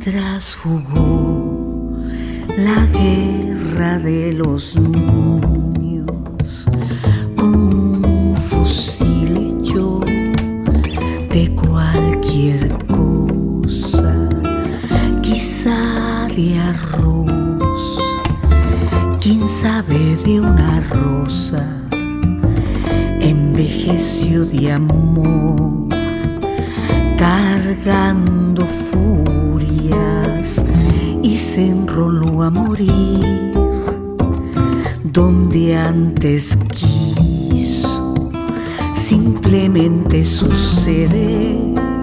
mientras jugó la guerra de los niños con un fusil hecho de cualquier cosa, quizá de arroz, quién sabe, de una rosa, envejeció de amor, cargando furias, y se enroló a morir donde antes quiso. Simplemente sucede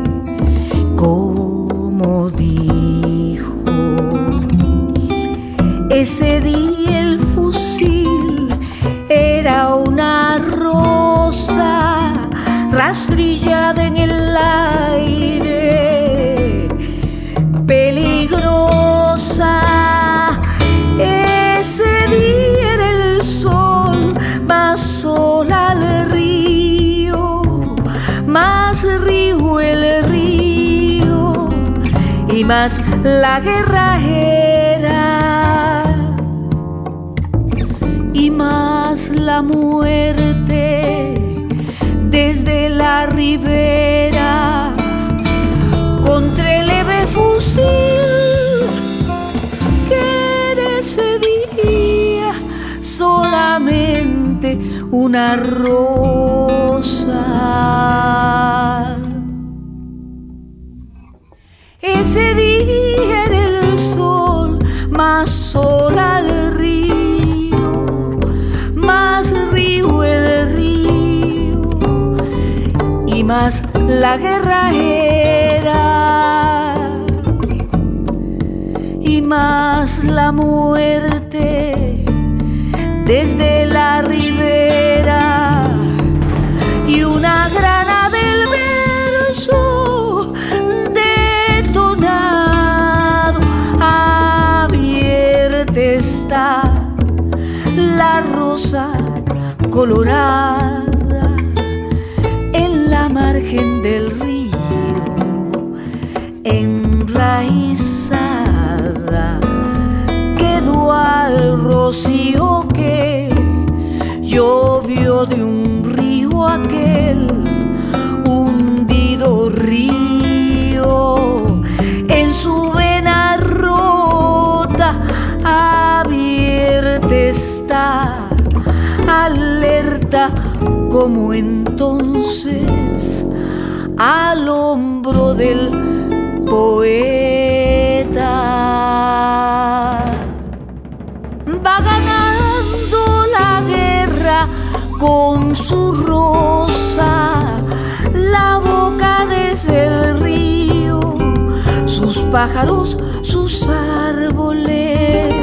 como dijo. Ese día el fusil era una rosa rastrillada en el aire, peligrosa. Ese día era el sol, más sol al río, más río el río, y más la guerra era, y más la muerte desde la ribera contra el leve fusil que en ese día solamente una rosa. Ese día era el sol, más sol al río, más río el río, y más la guerra era, y más la muerte desde la ribera, y una grana del verso detonado. Abierta está la rosa colorada en la margen del río, enraizada quedó al rocío que llovió de un río aquel hundido río. En su vena rota abierta está, alerta como entonces al hombro del poeta. Va ganando la guerra con su rosa, la boca desde el río, sus pájaros, sus árboles.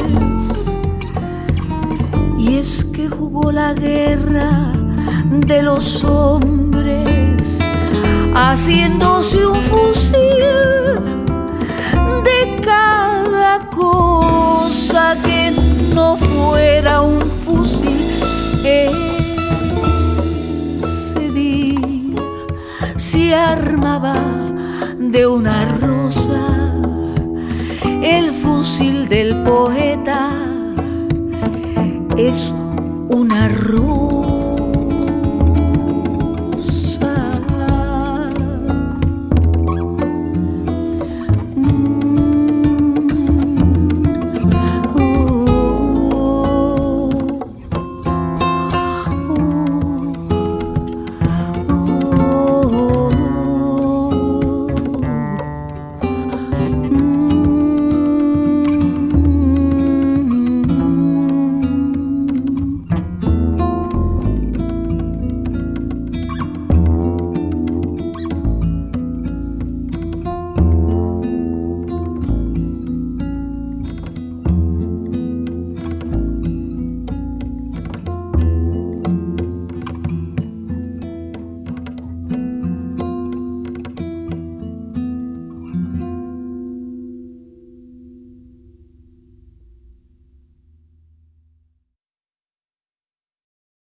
Y es que jugó la guerra de los hombres, haciéndose un fusil de cada cosa que no fuera un fusil. Ese día se armaba de una rosa el fusil del poeta. Es una rosa